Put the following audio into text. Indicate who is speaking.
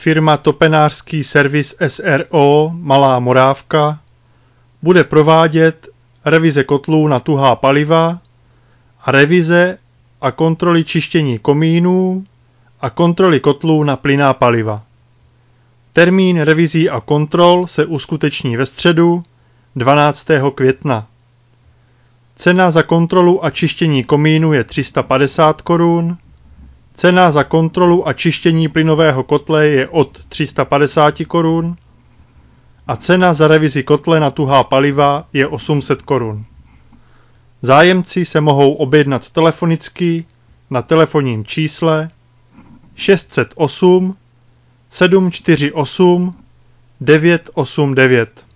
Speaker 1: Firma Topenářský servis s.r.o. Malá Morávka bude provádět revize kotlů na tuhá paliva a revize a kontroly čištění komínů a kontroly kotlů na plynná paliva. Termín revizí a kontrol se uskuteční ve středu 12. května. Cena za kontrolu a čištění komínu je 350 korun, cena za kontrolu a čištění plynového kotle je od 350 korun a cena za revizi kotle na tuhá paliva je 800 korun. Zájemci se mohou objednat telefonicky na telefonním čísle 608 748 989.